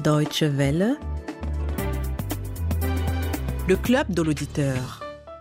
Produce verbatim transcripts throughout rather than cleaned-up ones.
Deutsche Welle, le club de l'auditeur.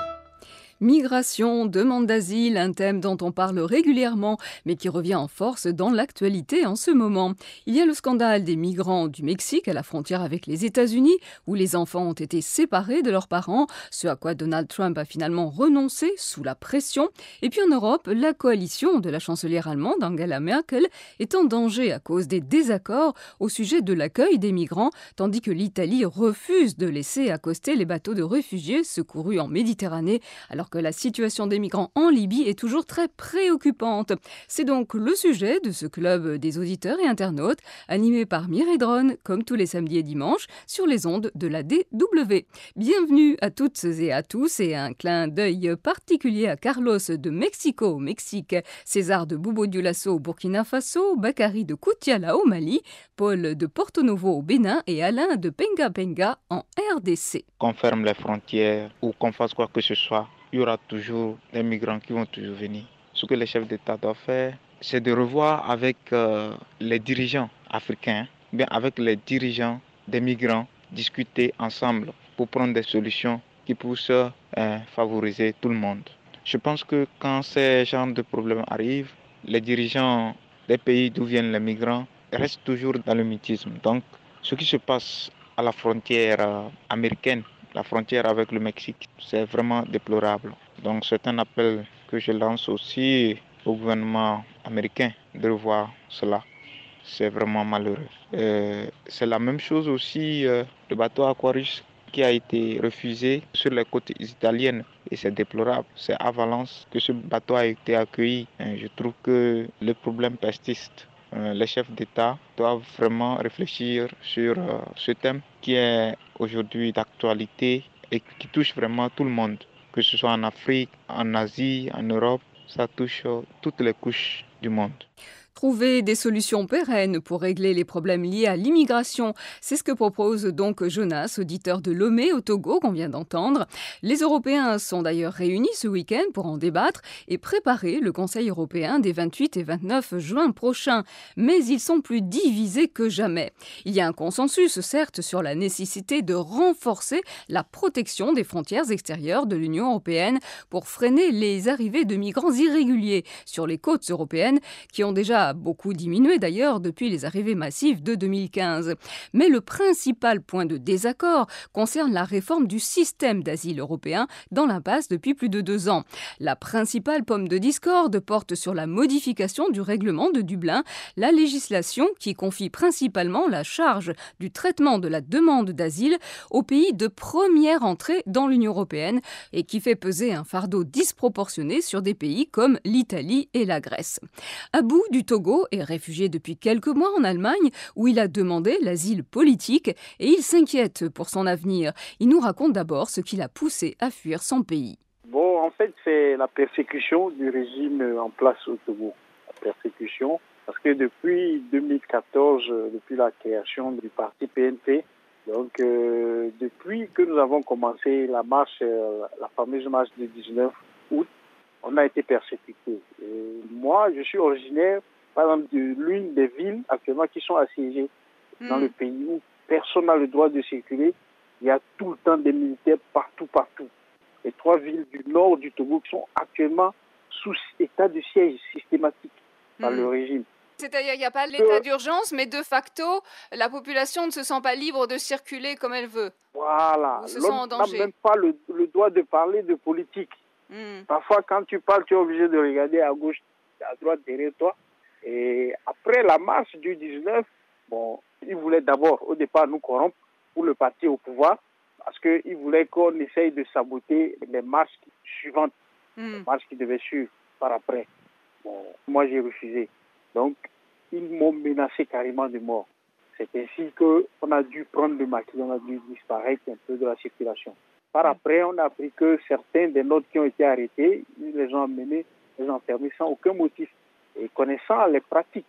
Migration, demande d'asile, un thème dont on parle régulièrement, mais qui revient en force dans l'actualité en ce moment. Il y a le scandale des migrants du Mexique à la frontière avec les États-Unis, où les enfants ont été séparés de leurs parents, ce à quoi Donald Trump a finalement renoncé sous la pression. Et puis en Europe, la coalition de la chancelière allemande Angela Merkel est en danger à cause des désaccords au sujet de l'accueil des migrants, tandis que l'Italie refuse de laisser accoster les bateaux de réfugiés secourus en Méditerranée, alors que la situation des migrants en Libye est toujours très préoccupante. C'est donc le sujet de ce club des auditeurs et internautes, animé par Mireille Dronne, comme tous les samedis et dimanches, sur les ondes de la D W. Bienvenue à toutes et à tous, et un clin d'œil particulier à Carlos de Mexico au Mexique, César de Bobo Dioulasso au Burkina Faso, Bakary de Koutiala au Mali, Paul de Porto Novo au Bénin et Alain de Penga Penga en R D C. Qu'on ferme les frontières ou qu'on fasse quoi que ce soit, il y aura toujours des migrants qui vont toujours venir. Ce que les chefs d'État doivent faire, c'est de revoir avec euh, les dirigeants africains, bien avec les dirigeants des migrants, discuter ensemble pour prendre des solutions qui puissent euh, favoriser tout le monde. Je pense que quand ces genres de problèmes arrivent, les dirigeants des pays d'où viennent les migrants restent toujours dans le mutisme. Donc, ce qui se passe à la frontière euh, américaine, la frontière avec le Mexique, c'est vraiment déplorable. Donc c'est un appel que je lance aussi au gouvernement américain de revoir cela. C'est vraiment malheureux. Euh, c'est la même chose aussi, euh, le bateau Aquarius qui a été refusé sur les côtes italiennes et c'est déplorable. C'est à Valence que ce bateau a été accueilli. Et je trouve que le problème persiste. Euh, les chefs d'État doivent vraiment réfléchir sur euh, ce thème qui est aujourd'hui d'actualité et qui touche vraiment tout le monde, que ce soit en Afrique, en Asie, en Europe, ça touche euh, toutes les couches du monde. Trouver des solutions pérennes pour régler les problèmes liés à l'immigration, c'est ce que propose donc Jonas, auditeur de Lomé au Togo qu'on vient d'entendre. Les Européens sont d'ailleurs réunis ce week-end pour en débattre et préparer le Conseil européen des vingt-huit et vingt-neuf juin prochains. Mais ils sont plus divisés que jamais. Il y a un consensus, certes, sur la nécessité de renforcer la protection des frontières extérieures de l'Union européenne pour freiner les arrivées de migrants irréguliers sur les côtes européennes qui ont déjà a beaucoup diminué d'ailleurs depuis les arrivées massives de deux mille quinze. Mais le principal point de désaccord concerne la réforme du système d'asile européen dans l'impasse depuis plus de deux ans. La principale pomme de discorde porte sur la modification du règlement de Dublin, la législation qui confie principalement la charge du traitement de la demande d'asile aux pays de première entrée dans l'Union européenne et qui fait peser un fardeau disproportionné sur des pays comme l'Italie et la Grèce. À bout du Togo est réfugié depuis quelques mois en Allemagne où il a demandé l'asile politique et il s'inquiète pour son avenir. Il nous raconte d'abord ce qui l'a poussé à fuir son pays. Bon, en fait, c'est la persécution du régime en place au Togo. La persécution, parce que depuis deux mille quatorze, depuis la création du parti P N P, donc euh, depuis que nous avons commencé la marche, euh, la fameuse marche du dix-neuf août, on a été persécutés. Et moi, je suis originaire, par exemple, de l'une des villes actuellement qui sont assiégées mmh. dans le pays où personne n'a le droit de circuler. Il y a tout le temps des militaires partout, partout. Les trois villes du nord du Togo qui sont actuellement sous état de siège systématique mmh. par le régime. C'est-à-dire qu'il n'y a pas l'état d'urgence, mais de facto, la population ne se sent pas libre de circuler comme elle veut. Voilà. L'homme n'a même pas le, le droit de parler de politique. Mmh. Parfois, quand tu parles, tu es obligé de regarder à gauche, à droite derrière toi. Et après la marche du dix-neuf, bon, ils voulaient d'abord, au départ, nous corrompre pour le parti au pouvoir, parce qu'ils voulaient qu'on essaye de saboter les marches suivantes, mmh. les marches qui devaient suivre par après. Bon, moi, j'ai refusé. Donc, ils m'ont menacé carrément de mort. C'est ainsi qu'on a dû prendre le maquis, on a dû disparaître un peu de la circulation. Par après, on a appris que certains des nôtres qui ont été arrêtés, ils les ont amenés, les ont enfermés sans aucun motif. Et connaissant les pratiques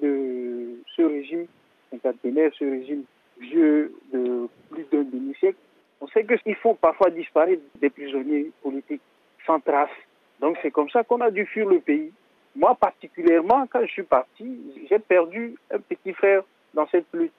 de ce régime cinquantenaire, ce régime vieux de plus d'un demi-siècle, on sait qu'ils font parfois disparaître des prisonniers politiques sans trace. Donc c'est comme ça qu'on a dû fuir le pays. Moi particulièrement, quand je suis parti, j'ai perdu un petit frère dans cette lutte.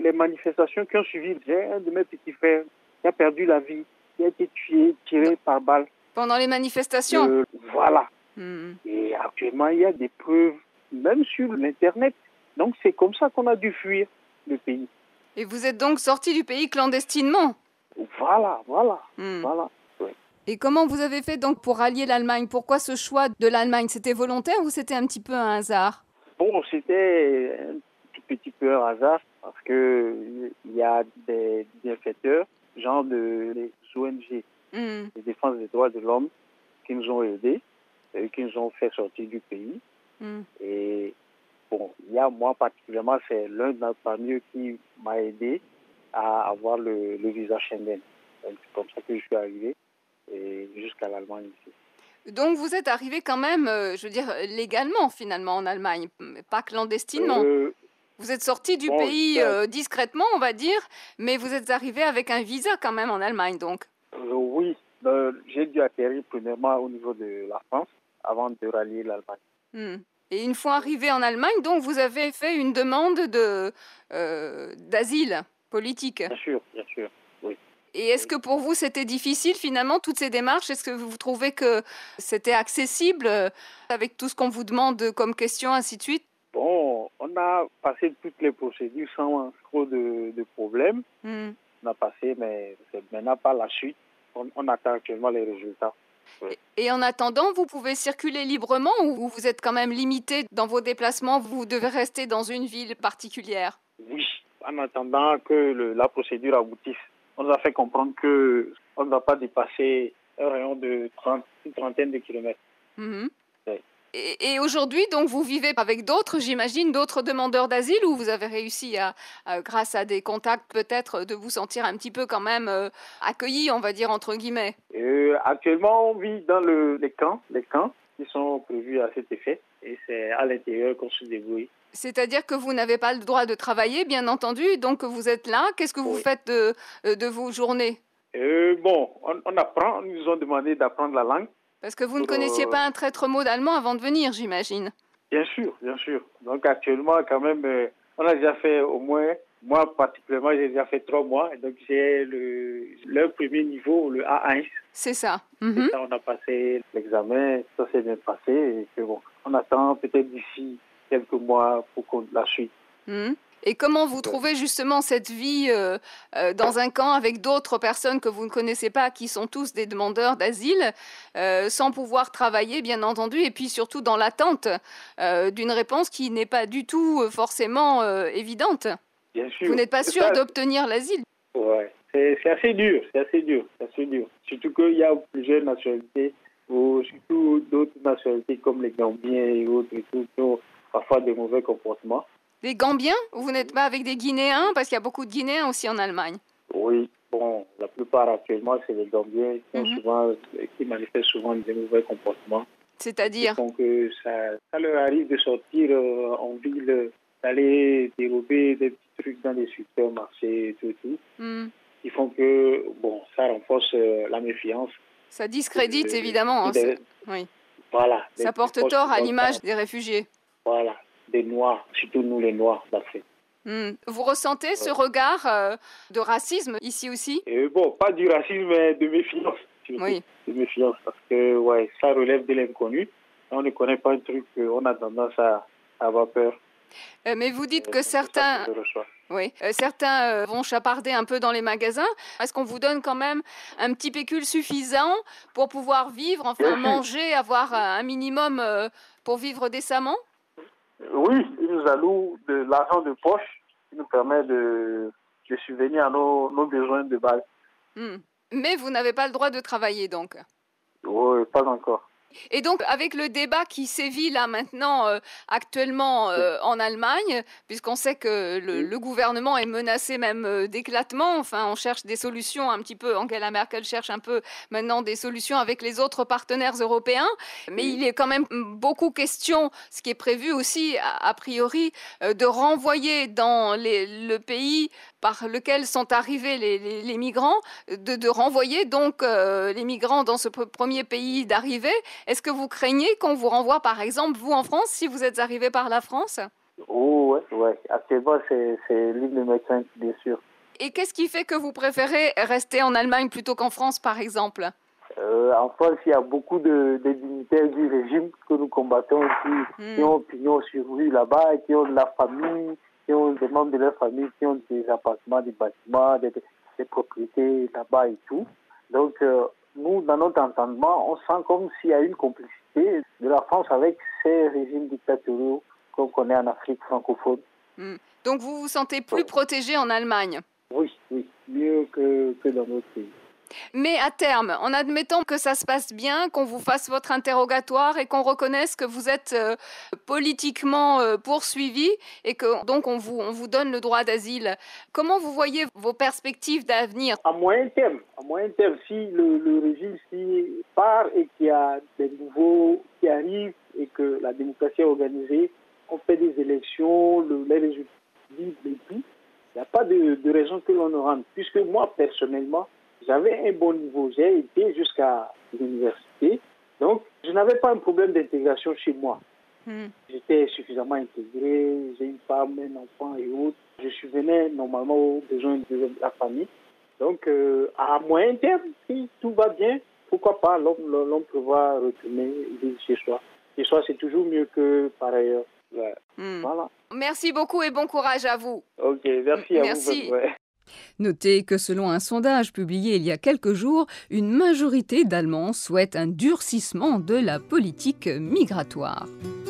les manifestations qui ont suivi, j'ai un de mes petits frères qui a perdu la vie, qui a été tué, tiré par balle. Pendant les manifestations euh, Voilà. Mmh. Et actuellement, il y a des preuves, même sur l'Internet. Donc, c'est comme ça qu'on a dû fuir le pays. Et vous êtes donc sorti du pays clandestinement? Voilà, voilà, mmh. voilà. Ouais. Et comment vous avez fait donc pour allier l'Allemagne? Pourquoi ce choix de l'Allemagne? C'était volontaire ou c'était un petit peu un hasard? Bon, c'était un tout petit peu un hasard parce que il y a des bienfaiteurs, genre de les O N G, mmh. de défense des droits de l'homme, qui nous ont aidés, et qui nous ont fait sortir du pays. Mmh. Et bon, il y a moi particulièrement, c'est l'un parmi eux qui m'a aidé à avoir le, le visa Schengen. Donc, c'est comme ça que je suis arrivé et jusqu'à l'Allemagne ici. Donc vous êtes arrivé quand même, euh, je veux dire, légalement finalement en Allemagne, pas clandestinement. Euh, vous êtes sorti du bon, pays ça... euh, discrètement, on va dire, mais vous êtes arrivé avec un visa quand même en Allemagne, donc. Euh, oui, euh, j'ai dû atterrir premièrement au niveau de la France avant de rallier l'Allemagne. Hmm. Et une fois arrivé en Allemagne, donc vous avez fait une demande de euh, d'asile politique. Bien sûr, bien sûr. Oui. Et est-ce que pour vous, c'était difficile finalement, toutes ces démarches? Est-ce que vous trouvez que c'était accessible avec tout ce qu'on vous demande comme questions, ainsi de suite? Bon, on a passé toutes les procédures sans trop de, de problèmes. Mm. On a passé, mais c'est maintenant pas la suite. On, on attend actuellement les résultats. Oui. Et, et en attendant, vous pouvez circuler librement ou vous êtes quand même limité dans vos déplacements? Vous devez rester dans une ville particulière? Oui, en attendant que le, la procédure aboutisse. On nous a fait comprendre qu'on ne va pas dépasser un rayon de trente, une trentaine de kilomètres. Mmh. Oui. Et, et aujourd'hui, donc, vous vivez avec d'autres, j'imagine, d'autres demandeurs d'asile, ou vous avez réussi, à, à, grâce à des contacts peut-être, de vous sentir un petit peu quand même euh, accueilli, on va dire, entre guillemets? euh, Actuellement, on vit dans le, les camps, les camps qui sont prévus à cet effet, et c'est à l'intérieur qu'on se débrouille. C'est-à-dire que vous n'avez pas le droit de travailler, bien entendu, donc vous êtes là. Qu'est-ce que vous oui. faites de, de vos journées? euh, Bon, on, on apprend, ils nous ont demandé d'apprendre la langue. Parce que vous ne connaissiez euh... pas un traître mot d'allemand avant de venir, j'imagine. Bien sûr, bien sûr. Donc actuellement, quand même, euh, on a déjà fait au moins, moi particulièrement, j'ai déjà fait trois mois. Donc j'ai le, le premier niveau, le A un. C'est ça. Mm-hmm. ça. On a passé l'examen, ça s'est bien passé. Et que, bon, on attend peut-être d'ici quelques mois pour la suite. Mmh. Et comment vous trouvez justement cette vie euh, euh, dans un camp avec d'autres personnes que vous ne connaissez pas, qui sont tous des demandeurs d'asile, euh, sans pouvoir travailler, bien entendu, et puis surtout dans l'attente euh, d'une réponse qui n'est pas du tout forcément euh, évidente? Bien sûr. Vous n'êtes pas sûr ça... d'obtenir l'asile? Ouais, c'est, c'est assez dur, c'est assez dur, c'est assez dur. Surtout qu'il y a plusieurs nationalités, ou surtout d'autres nationalités comme les Gambiens et autres, et tout, qui ont parfois des mauvais comportements. Les Gambiens? Vous n'êtes pas avec des Guinéens? Parce qu'il y a beaucoup de Guinéens aussi en Allemagne. Oui, bon, la plupart actuellement, c'est les Gambiens qui, mm-hmm. souvent, qui manifestent souvent des mauvais comportements. C'est-à-dire? Donc, euh, ça, ça leur arrive de sortir euh, en ville, d'aller dérober des petits trucs dans les supermarchés et tout, et tout. Mm. Qui font que, bon, ça renforce euh, la méfiance. Ça discrédite, euh, évidemment. Hein, des, oui. Voilà. Ça porte tort à l'image des réfugiés. Voilà. Des Noirs, surtout nous les Noirs d'Afrique. Mmh. Vous ressentez ce regard euh, de racisme ici aussi? euh, Bon, pas du racisme, mais de méfiance. Oui. De méfiance, parce que ouais, ça relève de l'inconnu. On ne connaît pas un truc, on a tendance à, à avoir peur. Euh, mais vous dites euh, que certains, oui, euh, certains euh, vont chaparder un peu dans les magasins. Est-ce qu'on vous donne quand même un petit pécule suffisant pour pouvoir vivre, enfin manger, avoir un minimum euh, pour vivre décemment? Oui, ils nous allouent de l'argent de poche qui nous permet de, de subvenir à nos, nos besoins de base. Mmh. Mais vous n'avez pas le droit de travailler, donc? Oui, pas encore. Et donc, avec le débat qui sévit là maintenant, euh, actuellement euh, en Allemagne, puisqu'on sait que le, le gouvernement est menacé même euh, d'éclatement, enfin, on cherche des solutions un petit peu, Angela Merkel cherche un peu maintenant des solutions avec les autres partenaires européens, mais il est quand même beaucoup question, ce qui est prévu aussi, a, a priori, euh, de renvoyer dans les, le pays par lequel sont arrivés les, les, les migrants, de, de renvoyer donc euh, les migrants dans ce premier pays d'arrivée. Est-ce que vous craignez qu'on vous renvoie, par exemple, vous en France, si vous êtes arrivé par la France? Oh, ouais, ouais. Actuellement, c'est, c'est l'une de mes craintes, bien sûr. Et qu'est-ce qui fait que vous préférez rester en Allemagne plutôt qu'en France, par exemple ? euh, En France, il y a beaucoup de, de dignitaires du régime que nous combattons qui, mm. qui ont pignon sur rue là-bas, qui ont de la famille, qui ont des membres de leur famille, qui ont des appartements, des bâtiments, des, des propriétés là-bas et tout. Donc, euh, nous, dans notre entendement, on sent comme s'il y a une complicité de la France avec ces régimes dictatoriaux qu'on connaît en Afrique francophone. Mm. Donc, vous vous sentez plus protégé en Allemagne ? Oui, oui, mieux que, que dans notre pays. Mais à terme, en admettant que ça se passe bien, qu'on vous fasse votre interrogatoire et qu'on reconnaisse que vous êtes euh, politiquement euh, poursuivi et que donc on vous, on vous donne le droit d'asile, comment vous voyez vos perspectives d'avenir ? À moyen terme, à moyen terme, si le, le régime s'y part et qu'il y a des nouveaux qui arrivent et que la démocratie est organisée, on fait des élections, le, les résultats vivent et tout, il n'y a pas de, de raison que l'on ne rentre. Puisque moi, personnellement, j'avais un bon niveau. J'ai été jusqu'à l'université. Donc, je n'avais pas un problème d'intégration chez moi. Mm. J'étais suffisamment intégré. J'ai une femme, un enfant et autres. Je subvenais normalement aux besoins de la famille. Donc, euh, à moyen terme, si tout va bien, pourquoi pas, l'homme, l'homme prévoit retourner vivre chez soi. Chez soi, c'est toujours mieux que par ailleurs. Ouais. Mm. Voilà. Merci beaucoup et bon courage à vous. Ok, merci à merci. vous. Ouais. Notez que selon un sondage publié il y a quelques jours, une majorité d'Allemands souhaitent un durcissement de la politique migratoire.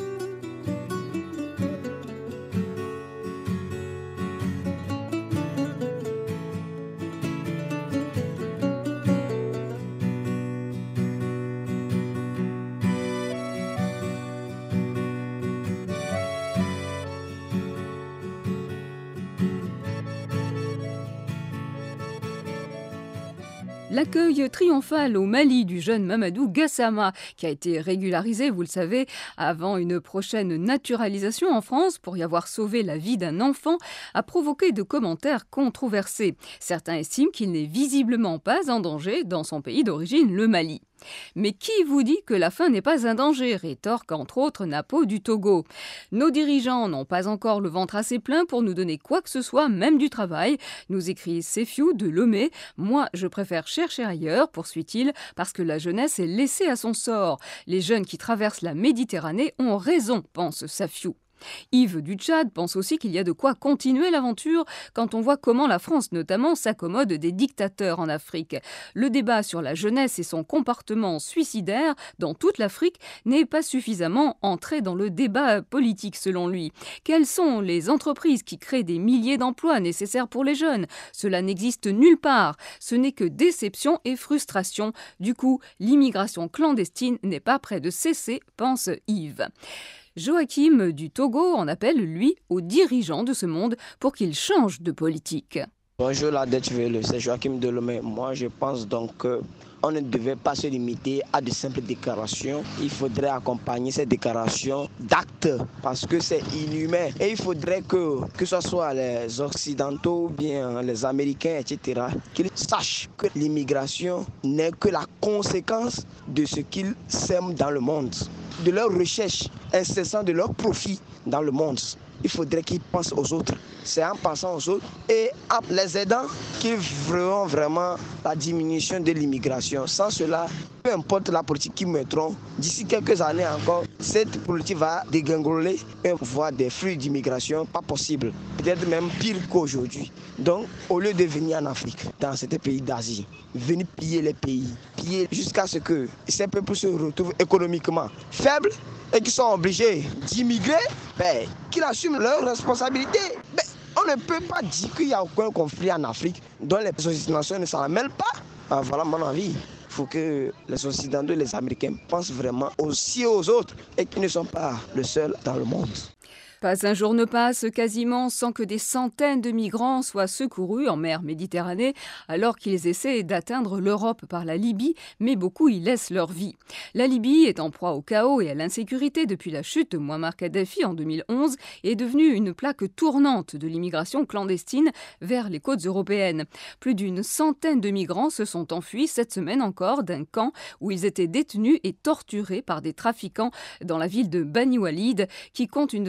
L'accueil triomphal au Mali du jeune Mamadou Gassama, qui a été régularisé, vous le savez, avant une prochaine naturalisation en France pour y avoir sauvé la vie d'un enfant, a provoqué de commentaires controversés. Certains estiment qu'il n'est visiblement pas en danger dans son pays d'origine, le Mali. Mais qui vous dit que la faim n'est pas un danger ? Rétorque entre autres Napo du Togo. Nos dirigeants n'ont pas encore le ventre assez plein pour nous donner quoi que ce soit, même du travail, nous écrit Sefiou de Lomé. Moi, je préfère chercher ailleurs, poursuit-il, parce que la jeunesse est laissée à son sort. Les jeunes qui traversent la Méditerranée ont raison, pense Sefiou. Yves du Tchad pense aussi qu'il y a de quoi continuer l'aventure quand on voit comment la France notamment s'accommode des dictateurs en Afrique. Le débat sur la jeunesse et son comportement suicidaire dans toute l'Afrique n'est pas suffisamment entré dans le débat politique selon lui. Quelles sont les entreprises qui créent des milliers d'emplois nécessaires pour les jeunes ? Cela n'existe nulle part. Ce n'est que déception et frustration. Du coup, l'immigration clandestine n'est pas près de cesser, pense Yves. Joachim du Togo en appelle, lui, aux dirigeants de ce monde pour qu'ils changent de politique. Bonjour la Deutsche Welle, c'est Joachim Delomé. Moi, je pense donc qu'on ne devait pas se limiter à de simples déclarations. Il faudrait accompagner ces déclarations d'actes parce que c'est inhumain. Et il faudrait que, que ce soit les Occidentaux ou bien les Américains, et cetera, qu'ils sachent que l'immigration n'est que la conséquence de ce qu'ils sèment dans le monde, de leur recherche incessante, de leur profit dans le monde. Il faudrait qu'ils pensent aux autres. C'est en pensant aux autres et en les aidant qu'ils feront vraiment la diminution de l'immigration. Sans cela, peu importe la politique qu'ils mettront, d'ici quelques années encore, cette politique va dégringoler et voir des flux d'immigration pas possible. Peut-être même pire qu'aujourd'hui. Donc, au lieu de venir en Afrique, dans ces pays d'Asie, venir piller les pays, piller jusqu'à ce que ces peuples se retrouvent économiquement faibles et qui sont obligés d'immigrer, ben, qu'ils assument leurs responsabilités. Ben, on ne peut pas dire qu'il n'y a aucun conflit en Afrique dont les Occidentaux ne s'en mêlent pas. Ah, voilà mon avis. Il faut que les Occidentaux et les Américains pensent vraiment aussi aux autres et qu'ils ne sont pas le seul dans le monde. Pas un jour ne passe quasiment sans que des centaines de migrants soient secourus en mer Méditerranée alors qu'ils essaient d'atteindre l'Europe par la Libye, mais beaucoup y laissent leur vie. La Libye est en proie au chaos et à l'insécurité depuis la chute de Mouammar Kadhafi en deux mille onze et est devenue une plaque tournante de l'immigration clandestine vers les côtes européennes. Plus d'une centaine de migrants se sont enfuis cette semaine encore d'un camp où ils étaient détenus et torturés par des trafiquants dans la ville de Bani Walid qui compte une vingtaine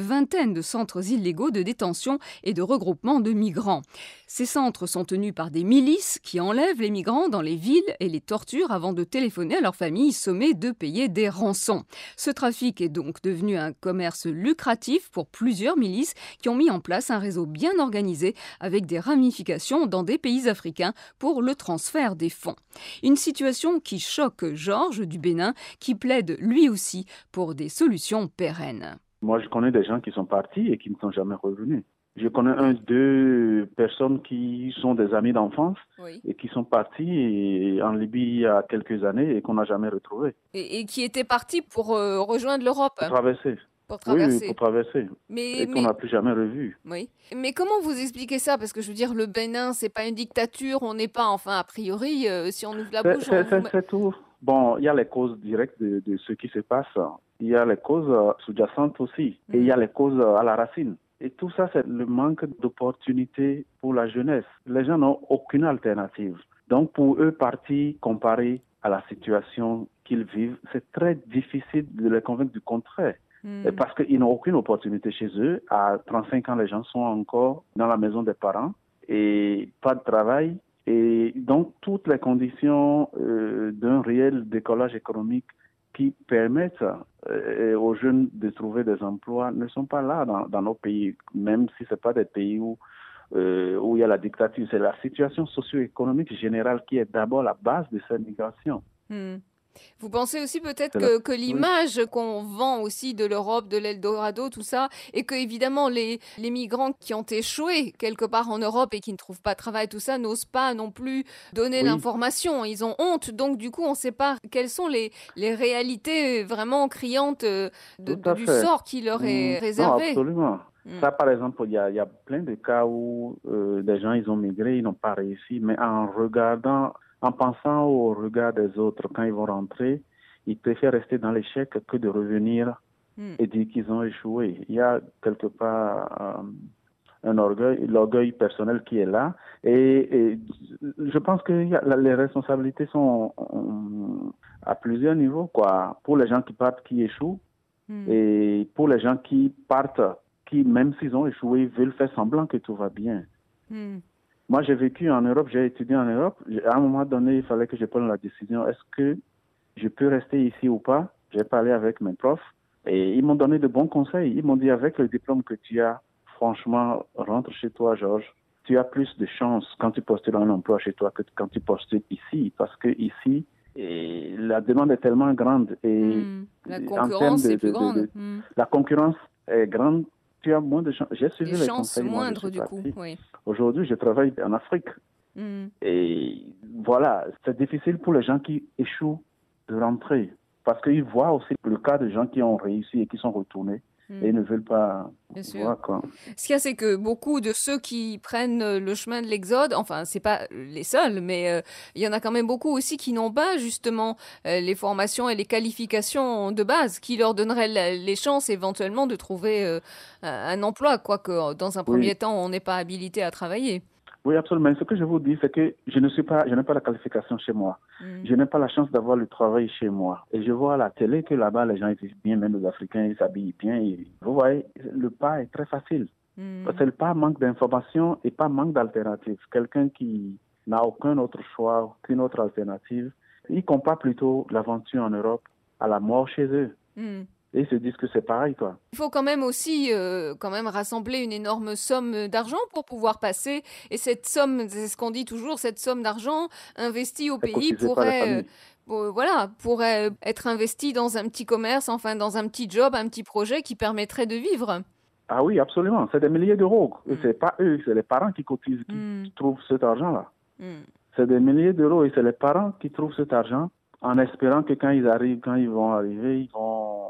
centaine de centres illégaux de détention et de regroupement de migrants. Ces centres sont tenus par des milices qui enlèvent les migrants dans les villes et les torturent avant de téléphoner à leur famille sommée de payer des rançons. Ce trafic est donc devenu un commerce lucratif pour plusieurs milices qui ont mis en place un réseau bien organisé avec des ramifications dans des pays africains pour le transfert des fonds. Une situation qui choque Georges du Bénin qui plaide lui aussi pour des solutions pérennes. Moi, je connais des gens qui sont partis et qui ne sont jamais revenus. Je connais un, deux personnes qui sont des amis d'enfance oui. et qui sont partis en Libye il y a quelques années et qu'on n'a jamais retrouvés. Et, et qui étaient partis pour euh, rejoindre l'Europe. Pour traverser. Pour traverser. Oui, oui, pour traverser. Mais, et qu'on n'a plus jamais revu. Oui. Mais comment vous expliquez ça? Parce que je veux dire, le Bénin, c'est pas une dictature, on n'est pas, enfin, a priori, euh, si on ouvre la bouche... C'est, on c'est, vous... c'est tout. Bon, il y a les causes directes de, de ce qui se passe. Il y a les causes sous-jacentes aussi. Mm. Et il y a les causes à la racine. Et tout ça, c'est le manque d'opportunités pour la jeunesse. Les gens n'ont aucune alternative. Donc, pour eux, partir comparé à la situation qu'ils vivent, c'est très difficile de les convaincre du contraire. Mm. Parce qu'ils n'ont aucune opportunité chez eux. À trente-cinq ans, les gens sont encore dans la maison des parents et pas de travail. Et donc, toutes les conditions euh, d'un réel décollage économique qui permettent euh, aux jeunes de trouver des emplois ne sont pas là dans, dans nos pays, même si ce n'est pas des pays où, euh, où il y a la dictature. C'est la situation socio-économique générale qui est d'abord la base de cette migration. Mm. Vous pensez aussi peut-être que, que l'image oui. qu'on vend aussi de l'Europe, de l'Eldorado, tout ça, et que évidemment les, les migrants qui ont échoué quelque part en Europe et qui ne trouvent pas de travail, tout ça, n'osent pas non plus donner oui. l'information. Ils ont honte, donc du coup on ne sait pas quelles sont les, les réalités vraiment criantes de, de, du sort qui leur est mmh. réservé. Non, absolument. Mmh. Ça, par exemple, il y a, y a plein de cas où euh, des gens ils ont migré, ils n'ont pas réussi, mais en regardant... En pensant au regard des autres, quand ils vont rentrer, ils préfèrent rester dans l'échec que de revenir mm. et dire qu'ils ont échoué. Il y a quelque part euh, un orgueil, l'orgueil personnel qui est là. Et, et je pense que y a, les responsabilités sont um, à plusieurs niveaux, quoi. Pour les gens qui partent, qui échouent, mm. et pour les gens qui partent, qui, même s'ils ont échoué, veulent faire semblant que tout va bien. Mm. Moi, j'ai vécu en Europe, j'ai étudié en Europe. À un moment donné, il fallait que je prenne la décision. Est-ce que je peux rester ici ou pas? J'ai parlé avec mes profs et ils m'ont donné de bons conseils. Ils m'ont dit, avec le diplôme que tu as, franchement, rentre chez toi, Georges. Tu as plus de chance quand tu postules un emploi chez toi que quand tu postules ici. Parce que ici, et la demande est tellement grande. Et mmh, la concurrence est plus grande. De, de, de, mmh. La concurrence est grande. Tu as moins de chances. J'ai suivi les, les chances conseils. moindres du coup. Oui. Aujourd'hui, je travaille en Afrique. Mm. Et voilà, c'est difficile pour les gens qui échouent de rentrer. Parce qu'ils voient aussi le cas de gens qui ont réussi et qui sont retournés. Mm. Et ils ne veulent pas Bien sûr. voir quoi. Ce qu'il y a, c'est que beaucoup de ceux qui prennent le chemin de l'exode, enfin, c'est pas les seuls, mais euh, il y en a quand même beaucoup aussi qui n'ont pas justement euh, les formations et les qualifications de base qui leur donneraient la, les chances éventuellement de trouver euh, un emploi, quoique dans un premier oui. temps, on n'est pas habilité à travailler. Oui, absolument. Ce que je vous dis, c'est que je ne suis pas, je n'ai pas la qualification chez moi. Mm. Je n'ai pas la chance d'avoir le travail chez moi. Et je vois à la télé que là-bas, les gens ils vivent bien, même les Africains, ils s'habillent bien. Et vous voyez, le pas est très facile. Mm. C'est le pas manque d'information et pas manque d'alternative. Quelqu'un qui n'a aucun autre choix, aucune autre alternative, il compare plutôt l'aventure en Europe à la mort chez eux. Mm. Et ils se disent que c'est pareil, quoi. Il faut quand même aussi euh, quand même rassembler une énorme somme d'argent pour pouvoir passer. Et cette somme, c'est ce qu'on dit toujours, cette somme d'argent investie au c'est pays pourrait, euh, euh, voilà, pourrait être investie dans un petit commerce, enfin dans un petit job, un petit projet qui permettrait de vivre. Ah oui, absolument. C'est des milliers d'euros. Mm. Et c'est pas eux, c'est les parents qui cotisent, qui mm. trouvent cet argent-là. Mm. C'est des milliers d'euros et c'est les parents qui trouvent cet argent en espérant que quand ils arrivent, quand ils vont arriver, ils vont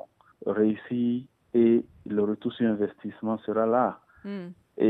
réussi et le retour sur investissement sera là. Mm.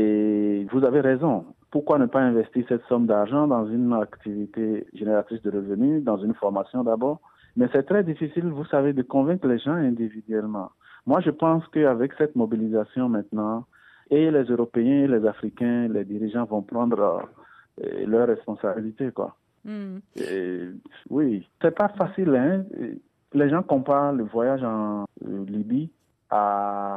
Et vous avez raison. Pourquoi ne pas investir cette somme d'argent dans une activité génératrice de revenus, dans une formation d'abord? Mais c'est très difficile, vous savez, de convaincre les gens individuellement. Moi, je pense qu'avec cette mobilisation maintenant, et les Européens, et les Africains, les dirigeants vont prendre euh, leurs responsabilités, quoi. Mm. Et, oui, c'est pas facile, hein. Les gens comparent le voyage en euh, Libye à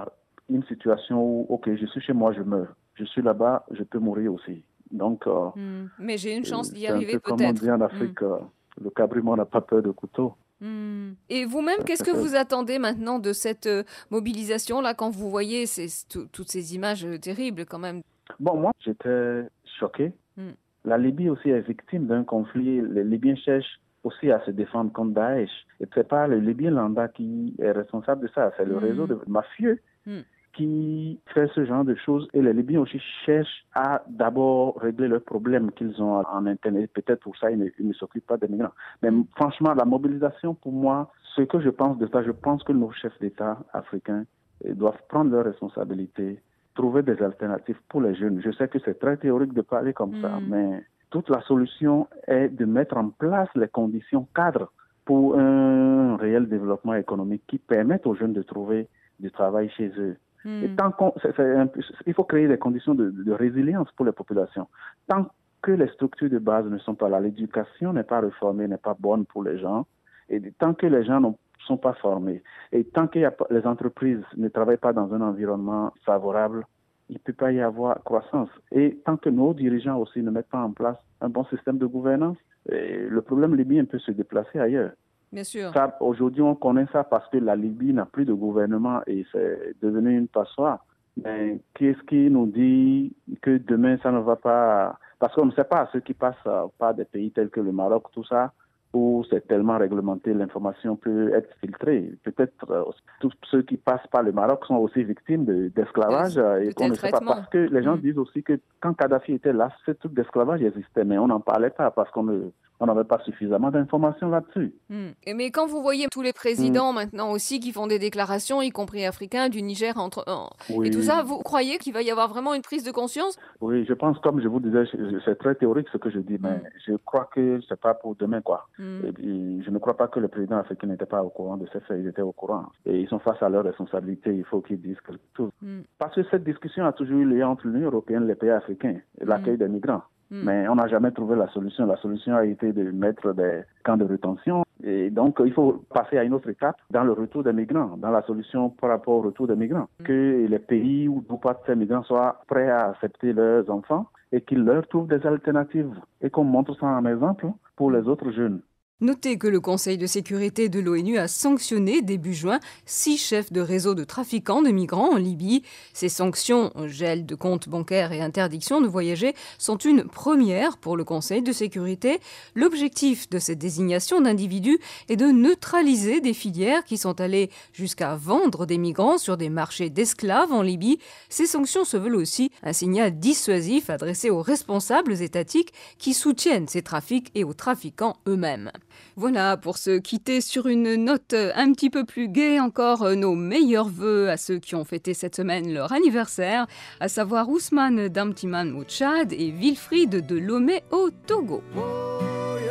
une situation où, ok, je suis chez moi, je meurs. Je suis là-bas, je peux mourir aussi. Donc, euh, mmh. Mais j'ai une chance d'y euh, arriver peut-être. peut-être. Comme on dit en Afrique, mmh. euh, le cabriment n'a pas peur de couteau. Mmh. Et vous-même, qu'est-ce que vous attendez maintenant de cette euh, mobilisation-là quand vous voyez ces, toutes ces images euh, terribles quand même? Bon, moi, j'étais choqué. Mmh. La Libye aussi est victime d'un conflit. Les Libyens cherchent aussi à se défendre contre Daesh. Et c'est pas le Libyen lambda qui est responsable de ça, c'est le mmh. réseau de mafieux mmh. qui fait ce genre de choses. Et les Libyens aussi cherchent à d'abord régler leurs problèmes qu'ils ont en interne. Peut-être pour ça, ils ne, ils ne s'occupent pas des migrants. Mais mmh. franchement, la mobilisation, pour moi, ce que je pense de ça, je pense que nos chefs d'État africains doivent prendre leurs responsabilités, trouver des alternatives pour les jeunes. Je sais que c'est très théorique de parler comme mmh. ça, mais toute la solution est de mettre en place les conditions cadres pour un réel développement économique qui permette aux jeunes de trouver du travail chez eux. Mmh. Et tant qu'on, c'est, c'est un, il faut créer des conditions de, de résilience pour les populations. Tant que les structures de base ne sont pas là, l'éducation n'est pas réformée, n'est pas bonne pour les gens, et tant que les gens ne sont pas formés, et tant que les entreprises ne travaillent pas dans un environnement favorable, il ne peut pas y avoir croissance. Et tant que nos dirigeants aussi ne mettent pas en place un bon système de gouvernance, le problème libyen peut se déplacer ailleurs. Bien sûr. Ça, aujourd'hui, on connaît ça parce que la Libye n'a plus de gouvernement et c'est devenu une passoire. Mais qu'est-ce qui nous dit que demain, ça ne va pas... Parce qu'on ne sait pas, ceux qui passent par des pays tels que le Maroc, tout ça, où c'est tellement réglementé, l'information peut être filtrée. Peut-être euh, tous ceux qui passent par le Maroc sont aussi victimes de, d'esclavage de, et qu'on ne sait pas. Parce que les gens mmh. disent aussi que quand Kadhafi était là, ce truc d'esclavage existait, mais on n'en parlait pas parce qu'on ne... On n'avait pas suffisamment d'informations là-dessus. Mmh. Mais quand vous voyez tous les présidents mmh. maintenant aussi qui font des déclarations, y compris africains, du Niger entre, en... oui. et tout ça, vous croyez qu'il va y avoir vraiment une prise de conscience? Oui, je pense, comme je vous disais, c'est très théorique ce que je dis, mais mmh. je crois que c'est pas pour demain, quoi. Mmh. Et puis, je ne crois pas que le président africain n'était pas au courant de ces faits, ils étaient au courant. Et ils sont face à leurs responsabilités, il faut qu'ils disent quelque chose. Mmh. Parce que cette discussion a toujours eu lieu entre l'Union européenne et les pays africains, l'accueil mmh. des migrants. Mmh. Mais on n'a jamais trouvé la solution. La solution a été de mettre des camps de rétention. Et donc, il faut passer à une autre étape dans le retour des migrants, dans la solution par rapport au retour des migrants. Mmh. Que les pays où beaucoup de ces migrants soient prêts à accepter leurs enfants et qu'ils leur trouvent des alternatives. Et qu'on montre ça en exemple pour les autres jeunes. Notez que le Conseil de sécurité de l'ONU a sanctionné début juin six chefs de réseau de trafiquants de migrants en Libye. Ces sanctions, gel de comptes bancaires et interdiction de voyager, sont une première pour le Conseil de sécurité. L'objectif de cette désignation d'individus est de neutraliser des filières qui sont allées jusqu'à vendre des migrants sur des marchés d'esclaves en Libye. Ces sanctions se veulent aussi un signal dissuasif adressé aux responsables étatiques qui soutiennent ces trafics et aux trafiquants eux-mêmes. Voilà, pour se quitter sur une note un petit peu plus gaie, encore nos meilleurs vœux à ceux qui ont fêté cette semaine leur anniversaire, à savoir Ousmane Damtiman au Tchad et Wilfried de Lomé au Togo. Oh, yo.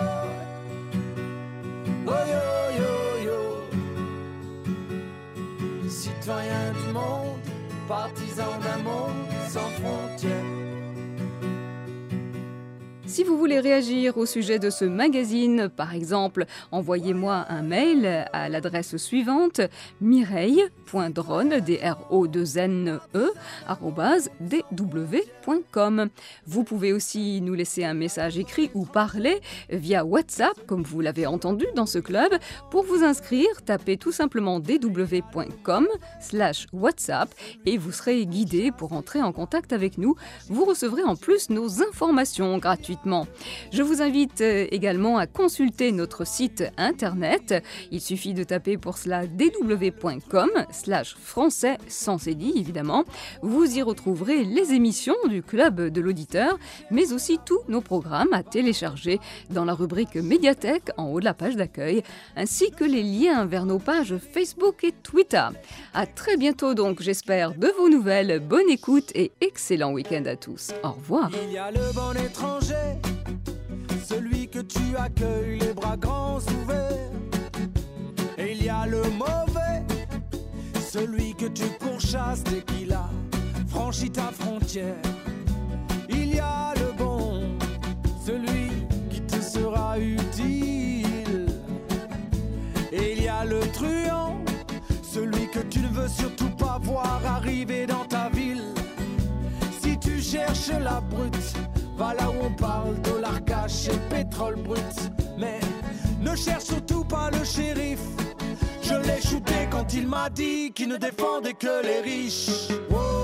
Oh, yo, yo, yo. Citoyens du monde, partisans d'un monde sans frontières. Si vous voulez réagir au sujet de ce magazine, par exemple, envoyez-moi un mail à l'adresse suivante mireille point drone, D R O deux N E, arobase d w point com. Vous pouvez aussi nous laisser un message écrit ou parler via WhatsApp, comme vous l'avez entendu dans ce club. Pour vous inscrire, tapez tout simplement d w point com slash WhatsApp et vous serez guidé pour entrer en contact avec nous. Vous recevrez en plus nos informations gratuitement. Je vous invite également à consulter notre site internet. Il suffit de taper pour cela d w point com slash français sans cédille évidemment. Vous y retrouverez les émissions du Club de l'Auditeur, mais aussi tous nos programmes à télécharger dans la rubrique Médiathèque en haut de la page d'accueil, ainsi que les liens vers nos pages Facebook et Twitter. À très bientôt donc, j'espère, de vos nouvelles. Bonne écoute et excellent week-end à tous. Au revoir. Il y a le bon étranger, celui que tu accueilles les bras grands ouverts. Et il y a le mauvais, celui que tu pourchasses dès qu'il a franchi ta frontière. Il y a le bon, celui qui te sera utile. Et il y a le truand, celui que tu ne veux surtout pas voir. voir arriver dans ta ville. Si tu cherches la brute, va là où on parle dollar cash et pétrole brut. Mais ne cherche surtout pas le shérif. Je l'ai shooté quand il m'a dit qu'il ne défendait que les riches. Oh.